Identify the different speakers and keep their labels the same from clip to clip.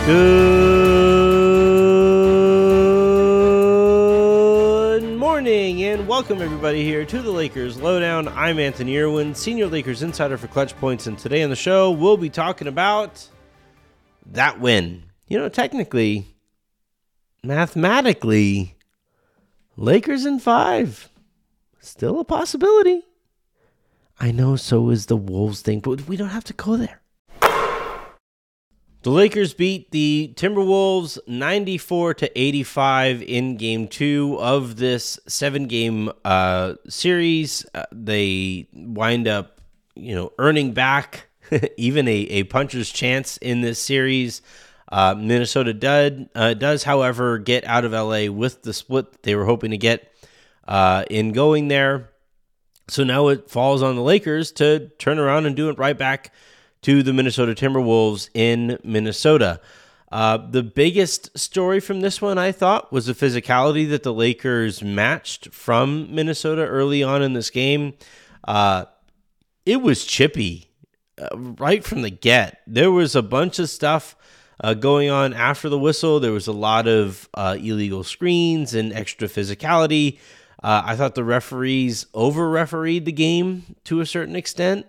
Speaker 1: Good morning and welcome everybody here to the Lakers Lowdown. I'm Anthony Irwin, Senior Lakers Insider for Clutch Points, and today on the show we'll be talking about that win. You know, technically, mathematically, Lakers in 5. Still a possibility. I know, so is the Wolves thing, but we don't have to go there. The Lakers beat the Timberwolves 94-85 in Game 2 of this 7-game series. They wind up, earning back even a puncher's chance in this series. Minnesota does, however, get out of LA with the split they were hoping to get in going there. So now it falls on the Lakers to turn around and do it right back to the Minnesota Timberwolves in Minnesota. The biggest story from this one, I thought, was the physicality that the Lakers matched from Minnesota early on in this game. It was chippy right from the get. There was a bunch of stuff going on after the whistle. There was a lot of illegal screens and extra physicality. I thought the referees over-refereed the game to a certain extent,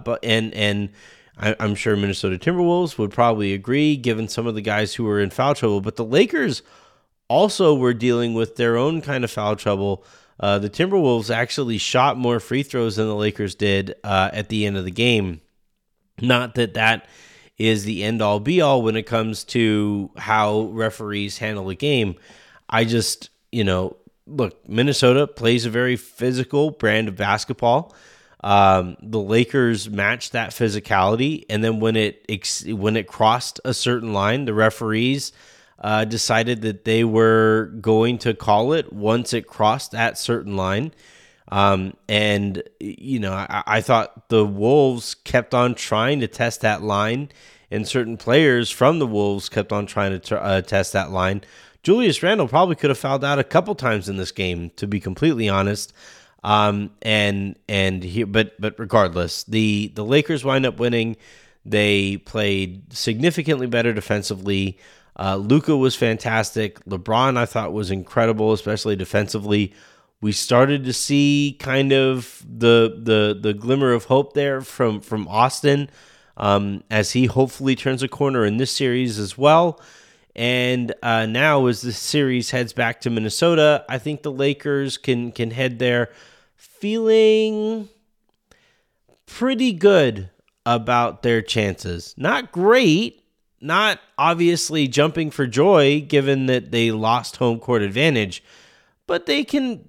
Speaker 1: I'm sure Minnesota Timberwolves would probably agree, given some of the guys who were in foul trouble. But the Lakers also were dealing with their own kind of foul trouble. The Timberwolves actually shot more free throws than the Lakers did at the end of the game. Not that is the end-all, be-all when it comes to how referees handle the game. I just, look, Minnesota plays a very physical brand of basketball. The Lakers matched that physicality, and then when it crossed a certain line, the referees decided that they were going to call it once it crossed that certain line. I thought the Wolves kept on trying to test that line, and certain players from the Wolves kept on trying to test that line. Julius Randle probably could have fouled out a couple times in this game, to be completely honest. But regardless, the Lakers wind up winning. They played significantly better defensively. Luka was fantastic. LeBron, I thought, was incredible, especially defensively. We started to see kind of the glimmer of hope there from Austin as he hopefully turns a corner in this series as well. And now as the series heads back to Minnesota, I think the Lakers can head there feeling pretty good about their chances. Not great, not obviously jumping for joy given that they lost home court advantage, but they're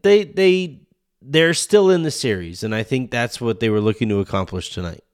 Speaker 1: still in the series, and I think that's what they were looking to accomplish tonight.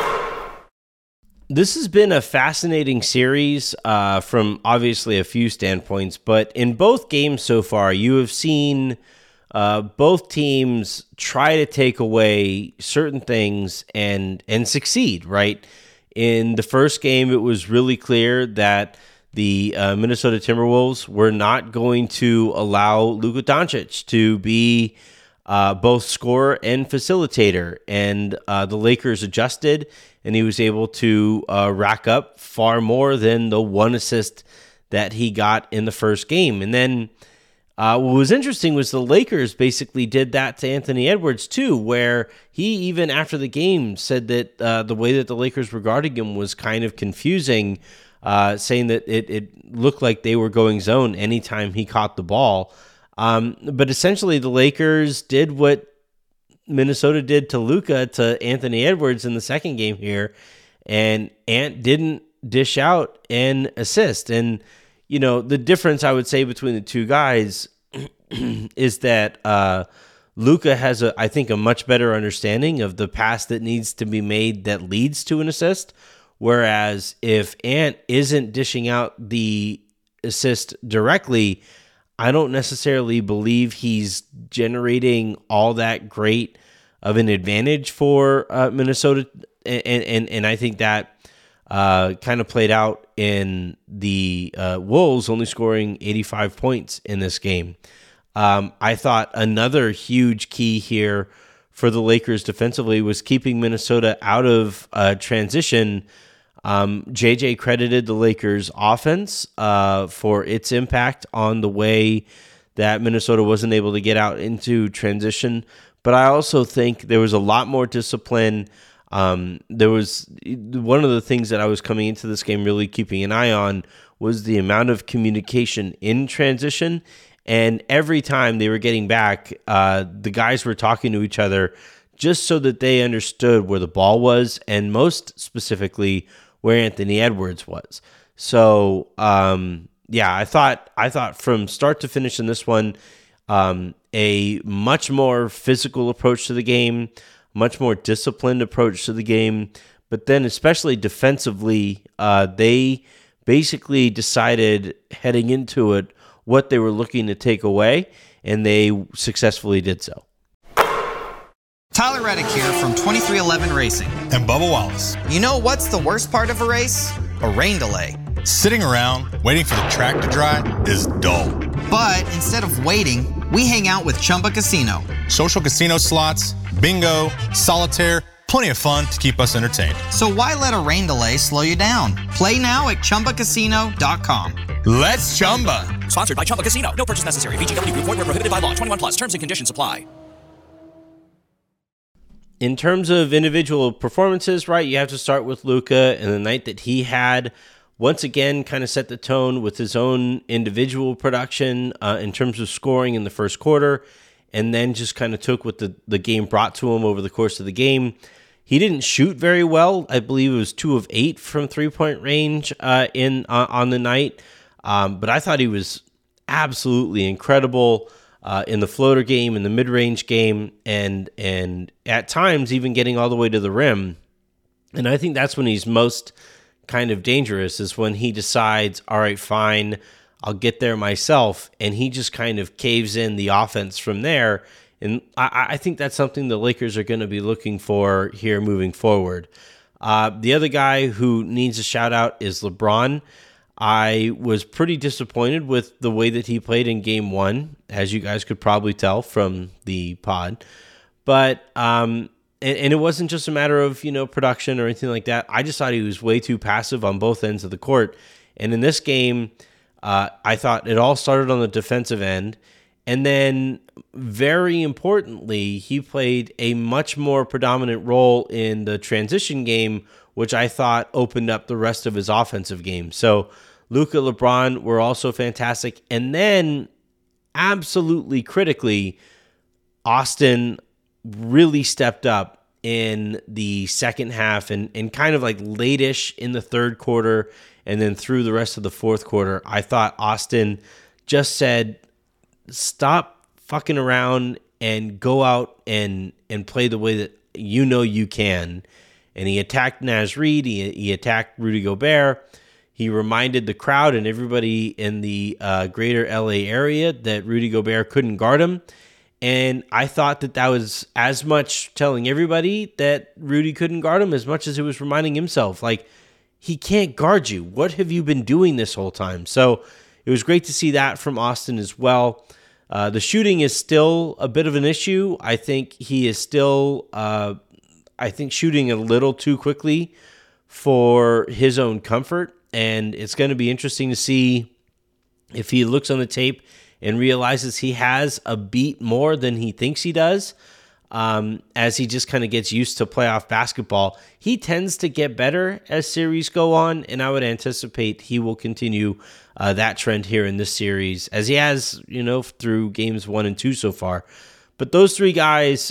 Speaker 1: This has been a fascinating series from obviously a few standpoints, but in both games so far, you have seen both teams try to take away certain things and succeed, right? In the first game, it was really clear that the Minnesota Timberwolves were not going to allow Luka Doncic to be both scorer and facilitator, and the Lakers adjusted, and he was able to rack up far more than the one assist that he got in the first game. And then what was interesting was the Lakers basically did that to Anthony Edwards too, where he, even after the game, said that the way that the Lakers regarded him was kind of confusing, saying that it looked like they were going zone anytime he caught the ball. But essentially the Lakers did what Minnesota did to Luka to Anthony Edwards in the second game here, and Ant didn't dish out an assist. And the difference I would say between the two guys is that Luka has I think a much better understanding of the pass that needs to be made that leads to an assist, whereas if Ant isn't dishing out the assist directly, I don't necessarily believe he's generating all that great of an advantage for Minnesota, and I think that kind of played out in the Wolves only scoring 85 points in this game. I thought another huge key here for the Lakers defensively was keeping Minnesota out of transition JJ credited the Lakers offense for its impact on the way that Minnesota wasn't able to get out into transition. But I also think there was a lot more discipline. There was one of the things that I was coming into this game really keeping an eye on was the amount of communication in transition. And every time they were getting back, the guys were talking to each other just so that they understood where the ball was, and most specifically where Anthony Edwards was. So, I thought from start to finish in this one, a much more physical approach to the game, much more disciplined approach to the game, but then especially defensively, they basically decided heading into it what they were looking to take away, and they successfully did so.
Speaker 2: Tyler Reddick here from 2311 Racing.
Speaker 3: And Bubba Wallace.
Speaker 2: You know what's the worst part of a race? A rain delay.
Speaker 3: Sitting around waiting for the track to dry is dull.
Speaker 2: But instead of waiting, we hang out with Chumba Casino.
Speaker 3: Social casino slots, bingo, solitaire, plenty of fun to keep us entertained.
Speaker 2: So why let a rain delay slow you down? Play now at ChumbaCasino.com.
Speaker 3: Let's Chumba.
Speaker 4: Sponsored by Chumba Casino. No purchase necessary. VGW Group. Void where prohibited by law. 21 plus. Terms and conditions apply.
Speaker 1: In terms of individual performances, right, you have to start with Luka, and the night that he had once again kind of set the tone with his own individual production in terms of scoring in the first quarter, and then just kind of took what the game brought to him over the course of the game. He didn't shoot very well. I believe it was 2 of 8 from three-point range on the night, but I thought he was absolutely incredible in the floater game, in the mid-range game, and at times even getting all the way to the rim. And I think that's when he's most kind of dangerous, is when he decides, all right, fine, I'll get there myself, and he just kind of caves in the offense from there. And I think that's something the Lakers are going to be looking for here moving forward. The other guy who needs a shout-out is LeBron. I was pretty disappointed with the way that he played in game 1, as you guys could probably tell from the pod. But and it wasn't just a matter of, production or anything like that. I just thought he was way too passive on both ends of the court. And in this game, I thought it all started on the defensive end. And then, very importantly, he played a much more predominant role in the transition game, which I thought opened up the rest of his offensive game. So Luka, LeBron were also fantastic. And then, absolutely critically, Austin really stepped up in the second half and kind of like late-ish in the third quarter and then through the rest of the fourth quarter. I thought Austin just said, stop fucking around and go out and play the way that you can. And he attacked Naz Reid. He attacked Rudy Gobert. He reminded the crowd and everybody in the greater LA area that Rudy Gobert couldn't guard him. And I thought that was as much telling everybody that Rudy couldn't guard him as much as it was reminding himself, like, he can't guard you. What have you been doing this whole time? So it was great to see that from Austin as well. The shooting is still a bit of an issue. I think he is still, shooting a little too quickly for his own comfort. And it's going to be interesting to see if he looks on the tape and realizes he has a beat more than he thinks he does, as he just kind of gets used to playoff basketball. He tends to get better as series go on, and I would anticipate he will continue that trend here in this series, as he has, through games 1 and 2 so far. But those three guys,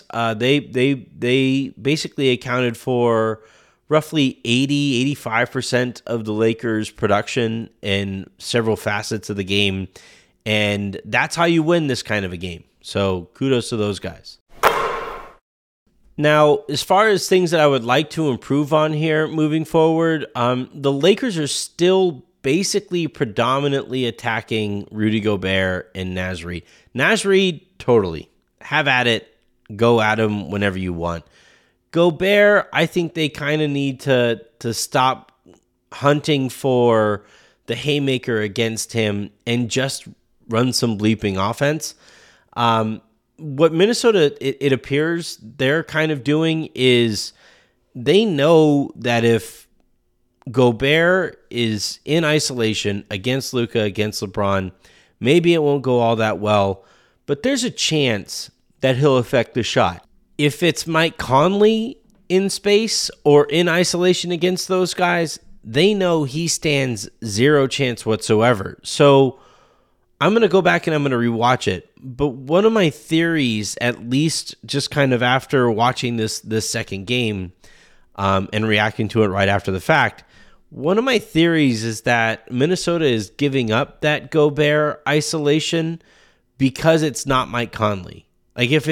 Speaker 1: they basically accounted for roughly 85% of the Lakers' production in several facets of the game. And that's how you win this kind of a game. So kudos to those guys. Now, as far as things that I would like to improve on here moving forward, the Lakers are still basically predominantly attacking Rudy Gobert and Naz Reid. Naz Reid, totally. Have at it. Go at him whenever you want. Gobert, I think they kind of need to stop hunting for the haymaker against him and just run some bleeping offense. What Minnesota, it appears they're kind of doing is they know that if Gobert is in isolation against Luka, against LeBron. Maybe it won't go all that well, but there's a chance that he'll affect the shot. If it's Mike Conley in space or in isolation against those guys, they know he stands zero chance whatsoever. So I'm going to go back and I'm going to rewatch it. But one of my theories, at least just kind of after watching this second game and reacting to it right after the fact, one of my theories is that Minnesota is giving up that Gobert isolation because it's not Mike Conley. Like if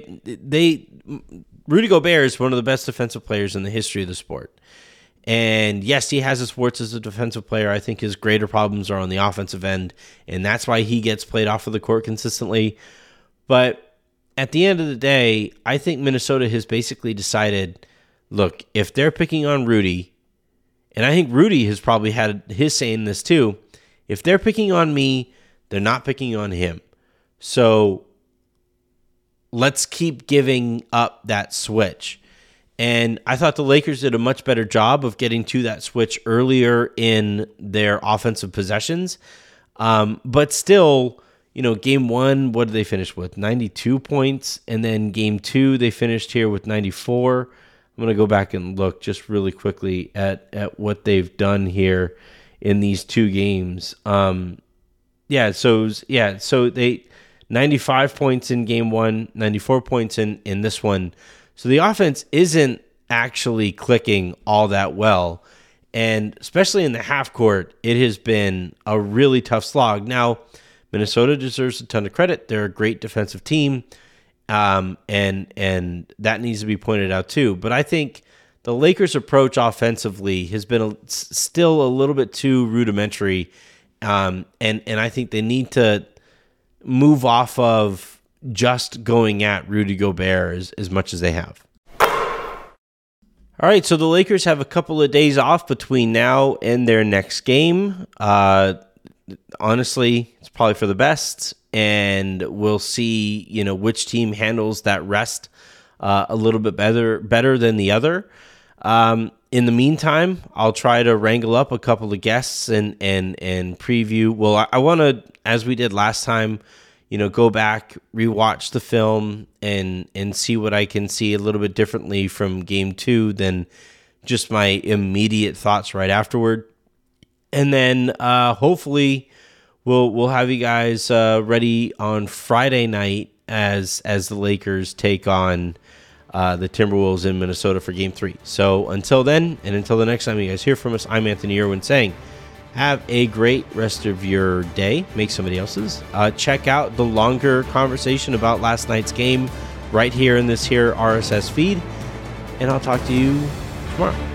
Speaker 1: Rudy Gobert is one of the best defensive players in the history of the sport. And yes, he has his warts as a defensive player. I think his greater problems are on the offensive end, and that's why he gets played off of the court consistently. But at the end of the day, I think Minnesota has basically decided, look, if they're picking on Rudy, and I think Rudy has probably had his say in this too, if they're picking on me, they're not picking on him. So let's keep giving up that switch. And I thought the Lakers did a much better job of getting to that switch earlier in their offensive possessions. But still, game one, what did they finish with? 92 points. And then game two, they finished here with 94. I'm going to go back and look just really quickly at what they've done here in these two games. So they 95 points in game one, 94 points in this one. So the offense isn't actually clicking all that well. And especially in the half court, it has been a really tough slog. Now, Minnesota deserves a ton of credit. They're a great defensive team. And that needs to be pointed out too. But I think the Lakers' approach offensively has been still a little bit too rudimentary. And I think they need to move off of just going at Rudy Gobert as much as they have. All right, so the Lakers have a couple of days off between now and their next game. Honestly, it's probably for the best, and we'll see, which team handles that rest a little bit better than the other. In the meantime, I'll try to wrangle up a couple of guests and preview. Well, I want to, as we did last time, go back, rewatch the film, and see what I can see a little bit differently from game two than just my immediate thoughts right afterward. And then hopefully we'll have you guys ready on Friday night as the Lakers take on the Timberwolves in Minnesota for game three. So until then, and until the next time you guys hear from us, I'm Anthony Irwin saying, have a great rest of your day. Make somebody else's. Check out the longer conversation about last night's game right here in this here RSS feed. And I'll talk to you tomorrow.